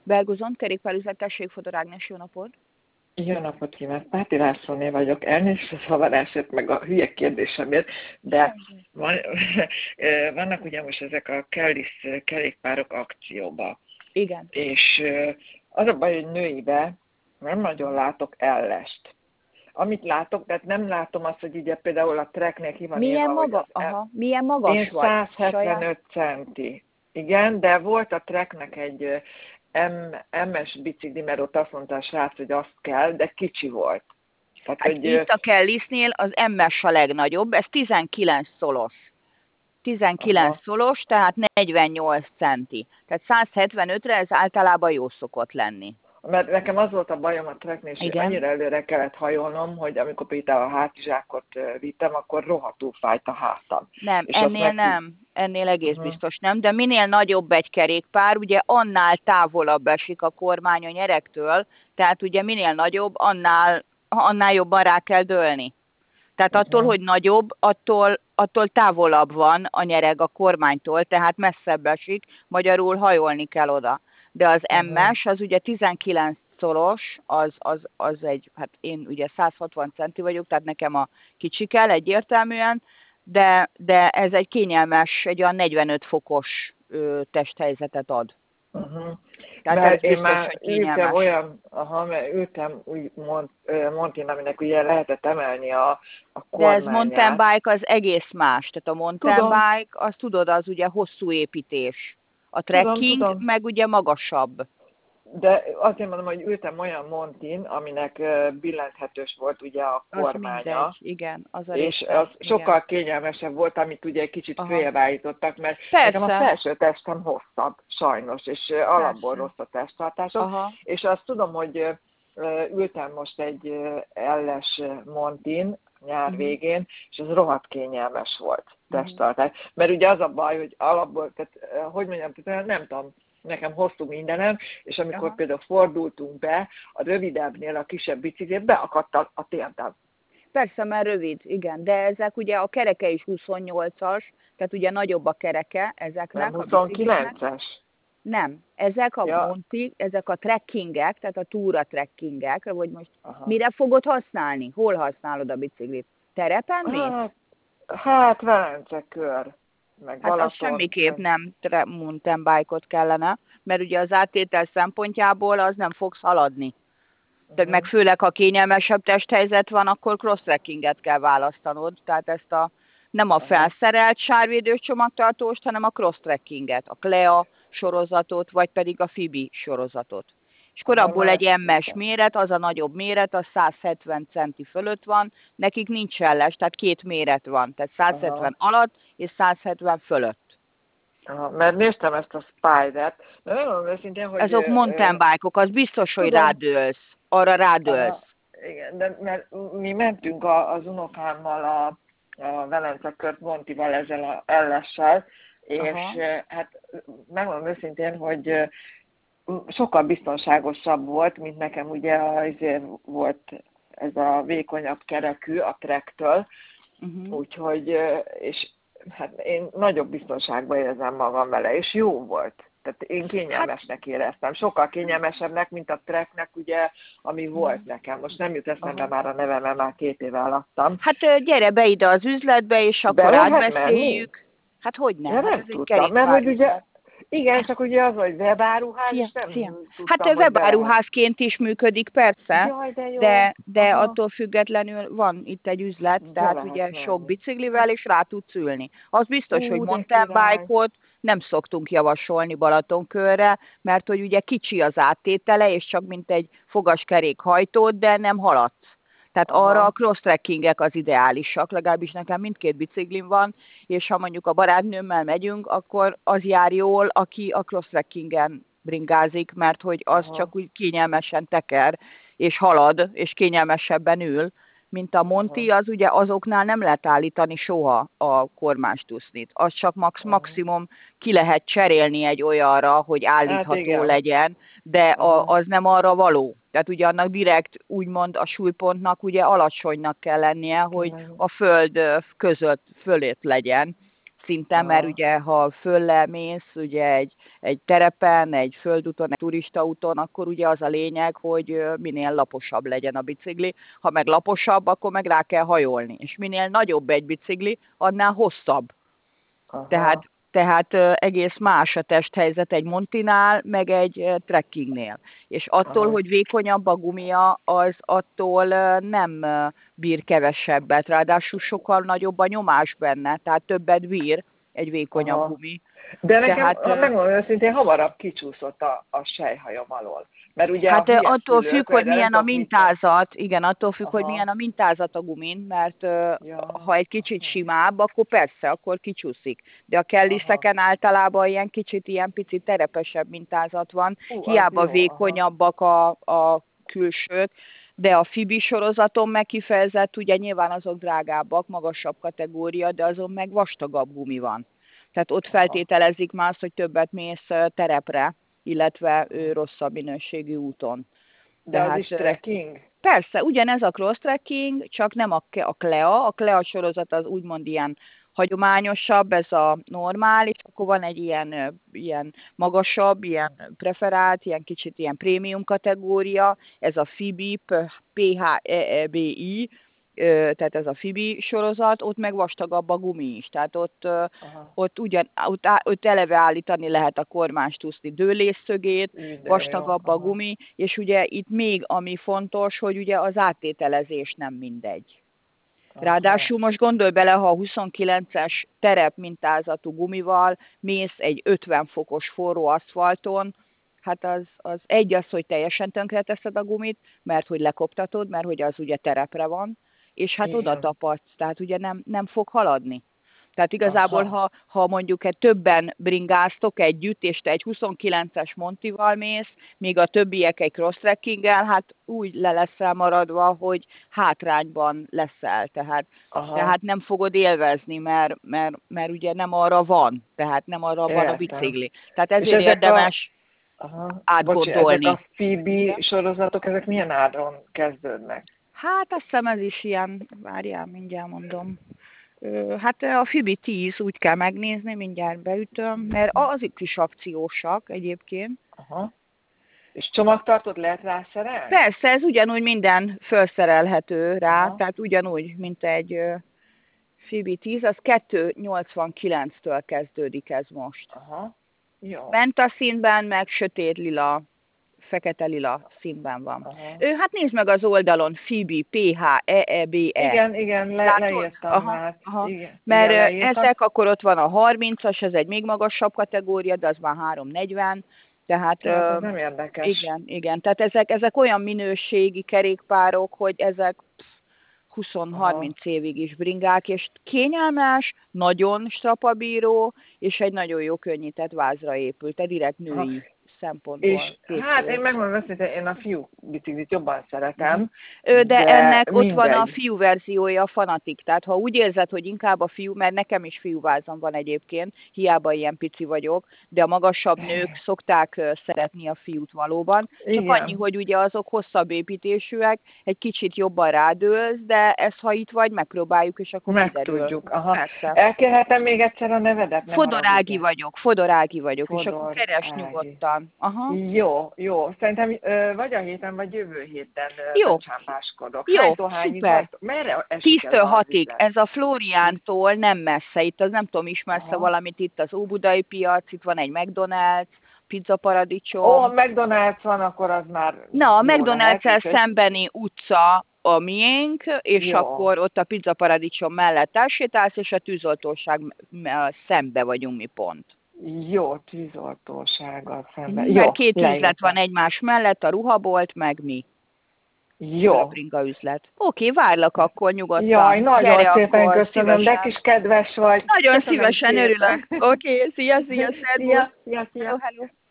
Belgozont, kerékpárüzlet, tessék, Fodor Ágnes, jó napot! Jó napot kívánok! Páti Lászlóné vagyok. Elnézést a zavarásért, meg a hülye kérdésemért, de vannak ugye most ezek a Kellis kerékpárok akcióba. Igen. És az a baj, hogy nőibe nem nagyon látok ellest. Amit látok, tehát nem látom azt, hogy ugye például a Treknél ki van Milyen írva, maga? Milyen magas én vagy? 175 centi. Igen, de volt a Treknek egy MS bicikli, mert ott azt mondta a srác, hogy azt kell, de kicsi volt. Tehát, Hát hogy, itt a Kellisnél az MS a legnagyobb, ez 19 szolos. 19 aha. szolos, tehát 48 centi. Tehát 175-re ez általában jó szokott lenni. Mert nekem az volt a bajom a Treknél, és annyira előre kellett hajolnom, hogy amikor például a hátizsákot vittem, akkor rohadtul fájt a hátam. Nem, És ennél nem, ennél egész uh-huh. biztos nem, de minél nagyobb egy kerékpár, ugye annál távolabb esik a kormány a nyeregtől, tehát ugye minél nagyobb, annál jobban rá kell dőlni. Tehát attól, hogy nagyobb, attól távolabb van a nyereg a kormánytól, tehát messzebb esik, magyarul hajolni kell oda. De az MS, az ugye 19 szolos, az egy, hát én ugye 160 centi vagyok, tehát nekem a kicsi kell egyértelműen, de ez egy kényelmes, egy olyan 45 fokos testhelyzetet ad. Tehát mert én már ültem úgy Montin, aminek ugye lehetett emelni a kormányát. De ez mountain bike az egész más, tehát a mountain bike, azt tudod, az ugye hosszú építés. A trekking tudom. meg ugye magasabb. De azért mondom, hogy ültem olyan Montin, aminek billenthetős volt ugye a kormánya. Az mindegy, igen. Az a és az sokkal kényelmesebb volt, amit ugye kicsit följebb állítottak, mert nekem a felső testem hosszabb, sajnos, és alapból rossz a testtartásom. És azt tudom, hogy ültem most egy elles Montin nyár végén, és az rohadt kényelmes volt testtartás. Mert ugye az a baj, hogy alapból, tehát hogy mondjam, nem tudom, nekem hosszú mindenem, és amikor például fordultunk be, a rövidebbnél a kisebb biciklét beakadt a térdem. Persze, mert rövid, igen, de ezek ugye a kereke is 28-as, tehát ugye nagyobb a kereke ezeknek. Nem 29-es? Nem, ezek a Monti, ezek a trekkingek, tehát a túra trekkingek, vagy most mire fogod használni? Hol használod a biciklit? Terepen mész? Hát Velence kör. Meg hát az semmiképp nem mountain bike-ot kellene, mert ugye az áttétel szempontjából az nem fogsz haladni. Tehát meg főleg, ha kényelmesebb testhelyzet van, akkor cross-trekkinget kell választanod. Tehát nem a felszerelt sárvédős csomagtartóst, hanem a cross-trekkinget, a Clea sorozatot, vagy pedig a Fibi sorozatot. És akkor abból egy MS méret, az a nagyobb méret, az 170 centi fölött van, nekik nincs elles, tehát két méret van, tehát 170 alatt és 170 fölött. Mert néztem ezt a Spider-t, de nem mondom őszintén, hogy... Ezok mountain bike-ok, az biztos, hogy rádőlsz. Arra rádőlsz. Igen, de mert mi mentünk az unokámmal a Velence kört Montival ezzel a ellessel, és hát megmondom őszintén, hogy sokkal biztonságosabb volt, mint nekem ugye azért volt ez a vékonyabb kerekű a Trektől, úgyhogy, és hát én nagyobb biztonságban érzem magam vele, és jó volt. Tehát én kényelmesnek éreztem. Sokkal kényelmesebbnek, mint a Treknek, ugye, ami volt nekem. Most nem jut eszembe már a neve, mert már 2 éve alattam. Hát gyere be ide az üzletbe, és akkor átbeszéljük. Hát hogy nem? Hát nem tudtam, mert hogy ugye, igen, csak ugye az, hogy webáruház, és nem tudtam, hát webáruházként is működik, persze, de attól függetlenül van itt egy üzlet, tehát ugye sok biciklivel, és rá tudsz ülni. Az biztos, hogy mountain bike-ot nem szoktunk javasolni Balatonkörre, mert hogy ugye kicsi az áttétele, és csak mint egy fogaskerék hajtód, de nem haladsz. Tehát arra a cross-trekkingek az ideálisak, legalábbis nekem mindkét biciklim van, és ha mondjuk a barátnőmmel megyünk, akkor az jár jól, aki a cross-trekkingen bringázik, mert hogy az csak úgy kényelmesen teker, és halad, és kényelmesebben ül, mint a Monti, az ugye azoknál nem lehet állítani soha a kormánytusznit. Az csak maximum ki lehet cserélni egy olyanra, hogy állítható legyen, de az nem arra való. Tehát ugye annak direkt úgymond a súlypontnak ugye alacsonynak kell lennie, hogy a föld fölött legyen. szinten, mert ugye ha föllemész ugye egy terepen, egy földúton, egy turistaúton, akkor ugye az a lényeg, hogy minél laposabb legyen a bicikli. Ha meg laposabb, akkor meg rá kell hajolni. És minél nagyobb egy bicikli, annál hosszabb. Tehát egész más a testhelyzet egy Montinál, meg egy trekkingnél. És attól, hogy vékonyabb a gumia, az attól nem bír kevesebbet. Ráadásul sokkal nagyobb a nyomás benne, tehát többet bír egy vékonyabb gumi. De nekem, megmondom őszintén, hamarabb kicsúszott a selyhajam alól. Mert ugye hát attól függ, hogy milyen a mintázat, igen, attól függ, hogy milyen a mintázat a gumin, mert ha egy kicsit simább, akkor persze, akkor kicsúszik. De a kelliszeken általában ilyen kicsit, ilyen picit terepesebb mintázat van, hiába vékonyabbak a külsők, de a Fibi sorozaton meg kifejezett, ugye nyilván azok drágábbak, magasabb kategória, de azon meg vastagabb gumi van. Tehát ott feltételezik már azt, hogy többet mész terepre, illetve rosszabb minőségű úton. De az is trekking? Persze, ugyanez a cross trekking, csak nem a Klea. A Klea sorozat az úgymond ilyen hagyományosabb, ez a normál, és akkor van egy ilyen magasabb, ilyen preferált, ilyen kicsit ilyen prémium kategória, ez a Fibi, PHEBI, tehát ez a Fibi sorozat, ott meg vastagabb a gumi is, tehát ott eleve állítani lehet a kormánystuszti dőlésszögét, vastagabb a gumi, és ugye itt még ami fontos, hogy ugye az áttételezés nem mindegy. Ráadásul most gondolj bele, ha a 29-es terep mintázatú gumival mész egy 50 fokos forró aszfalton, hát az hogy teljesen tönkreteszed a gumit, mert hogy lekoptatod, mert hogy az ugye terepre van, és hát oda tapadsz, tehát ugye nem fog haladni. Tehát igazából, ha mondjuk többen bringáztok együtt, és te egy 29-es Montival mész, míg a többiek egy cross-trekkinggel, hát úgy le leszel maradva, hogy hátrányban leszel. Tehát nem fogod élvezni, mert ugye nem arra van, tehát nem arra van a bicikli. Tehát ezért érdemes átgondolni. Ezek a Fibi sorozatok, ezek milyen áron kezdődnek? Hát azt hiszem ez is ilyen, várjál, mindjárt mondom. Hát a Fibi 10 úgy kell megnézni, mindjárt beütöm, mert azok is akciósak egyébként. És csomagtartót lehet rászerelni? Persze, ez ugyanúgy minden felszerelhető rá, tehát ugyanúgy, mint egy Fibi 10, az 2,89-től kezdődik ez most. Jó. Menta színben, meg sötét lila, fekete lila színben van. Hát nézd meg az oldalon, Fibi, PHEEBE. Igen, leírtam már. Igen. Mert ezek, akkor ott van a 30-as, ez egy még magasabb kategória, de az már 340. Tehát, ez nem érdekes. Igen. Tehát ezek olyan minőségi kerékpárok, hogy ezek 20-30 évig is bringák, és kényelmes, nagyon strapabíró, és egy nagyon jó könnyített vázra épült, tehát direkt női szempontból. És hát én megmondom őszintén, én a fiú biciklit jobban szeretem. De ennek mindegy. Ott van a fiú verziója, a Fanatik. Tehát ha úgy érzed, hogy inkább a fiú, mert nekem is fiúvázam van egyébként, hiába ilyen pici vagyok, de a magasabb nők szokták szeretni a fiút valóban. Csak annyi, hogy ugye azok hosszabb építésűek, egy kicsit jobban rádőlsz, de ezt ha itt vagy, megpróbáljuk, és akkor megtudjuk. Elkérhetem még egyszer a nevedet? Fodorági vagyok, és akkor keres nyugodtan. Jó. Szerintem vagy a héten, vagy jövő héten csámpáskodok. Jó, szuper. 10-től 6-ig. Ez a Flóriántól nem messze. Itt az nem tudom, ismersz valamit, itt az Óbudai piac, itt van egy McDonald's, Pizza Paradicsom. A McDonald's van, akkor az már... Na, a McDonald's-el szembeni utca a miénk, és akkor ott a Pizza Paradicsom mellett elsétálsz, és a tűzoltóság szembe vagyunk mi pont. Jó, tűzoltósággal szemben. Mert két üzlet van egymás mellett, a ruhabolt, meg mi. Jó. A bringa üzlet. Oké, várlak akkor nyugodtan. Jaj, nagyon szépen akkor, köszönöm, de kis kedves vagy. Nagyon szívesen örülök. Oké, szia, szervusz. Szia. Hello.